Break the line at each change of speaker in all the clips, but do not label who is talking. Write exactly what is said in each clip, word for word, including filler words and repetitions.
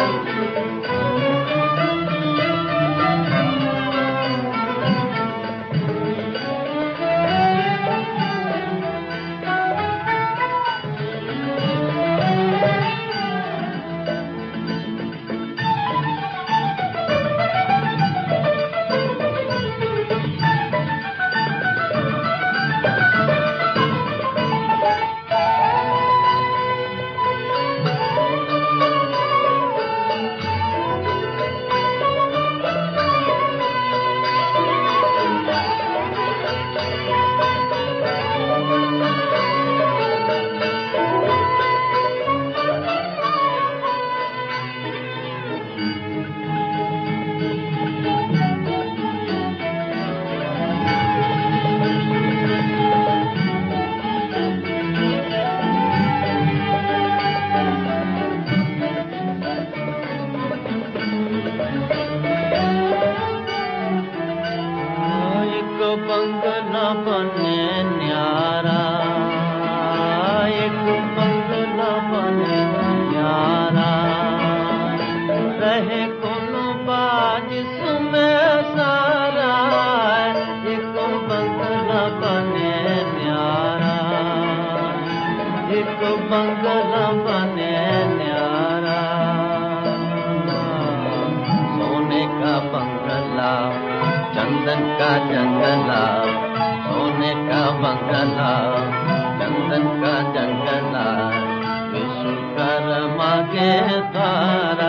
बंगला बने न्यारा, एक बंगला बने न्यारा, रहे कोनो बाज सुमें सारा, एक बंगला बने न्यारा, एक बंगला बने न्यारा, सोने का बंगला चंदन का जंगला, सोने का बंगला चंदन का जंगला, विश्वकर्मा के द्वारा,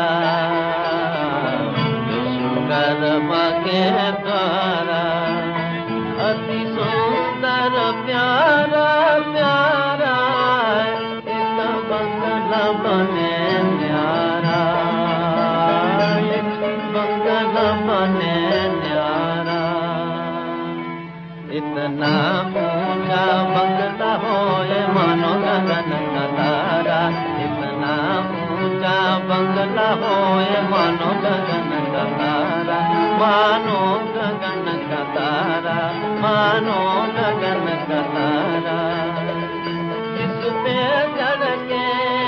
विश्वकर्मा के द्वारा, अति सुंदर प्यारा प्यारा, एक बंगला बने न्यारा, एक बंगला बने न्यारा। इतना ऊंचा बंगला होए मानो गगन का तारा, इतना ऊंचा बंगला होए मानो गगन का तारा, मानो गगन का तारा, मानो गगन का तारा। इस पे चढ़ के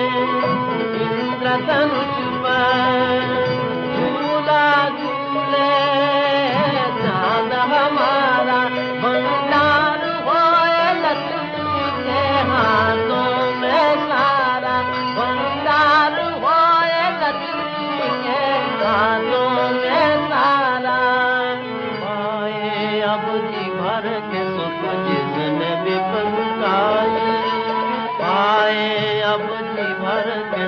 इंद्रधनुष पर झूला झूले चांद हमारा, भंडार होए लक्ष्मी के हाथों में सारा, भंडार होए लक्ष्मी के हाथों में सारा। पाए अब जी भर के सुख जिसने भी पछताए, पाए अब जी भर के